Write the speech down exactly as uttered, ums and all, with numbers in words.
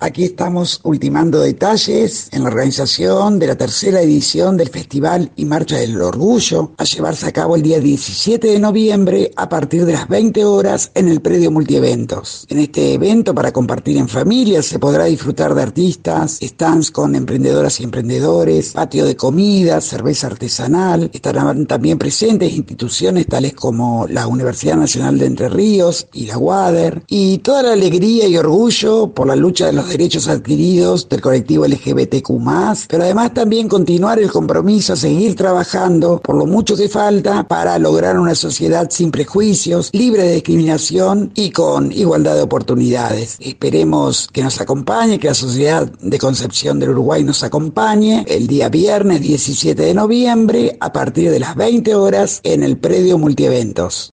aquí estamos ultimando detalles en la organización de la tercera edición del Festival y Marcha del Orgullo, a llevarse a cabo el día diecisiete de noviembre a partir de las veinte horas en el predio Multieventos. En este evento, para compartir en familia, se podrá disfrutar de artistas, stands con emprendedoras y emprendedores, patio de comida, cerveza artesanal. Estarán también presentes instituciones tales como la Universidad Nacional de Entre Ríos y la UADER, y toda la alegría y orgullo por la lucha de los derechos adquiridos del colectivo L G B T Q más, pero además también continuar el compromiso a seguir trabajando por lo mucho que falta para lograr una sociedad sin prejuicios, libre de discriminación y con igualdad de oportunidades. Esperemos que nos acompañe, que la Sociedad de Concepción del Uruguay nos acompañe el día viernes diecisiete de noviembre a partir de las veinte horas en el predio Multieventos.